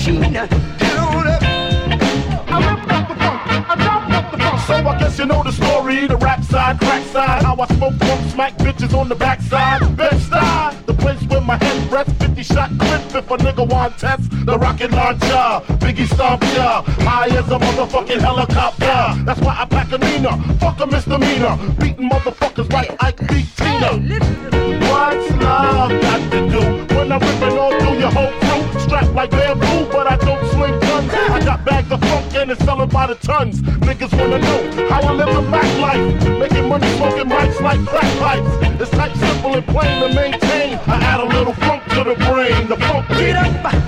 machine. So I guess you know the story, the rap side, crack side, how I smoke funk, smack bitches on the backside. Bed-Stuy, the place where my head rests, 50-shot clip if a nigga want test. The rocket launcher, Biggie stomp ya, high as a motherfucking helicopter. That's why I pack a Nina, fuck a misdemeanor, beating motherfuckers like Ike beat Tina. What's love got to do when I'm ripping all through your whole crew? Strapped like bamboo, but I don't sling guns. I got bags of funk and it's selling by the tons. Niggas wanna know how I live a Mac life, making money smoking mics like crack pipes. It's tight, simple, and plain to maintain. I add a little funk to the brain. The funk Get up,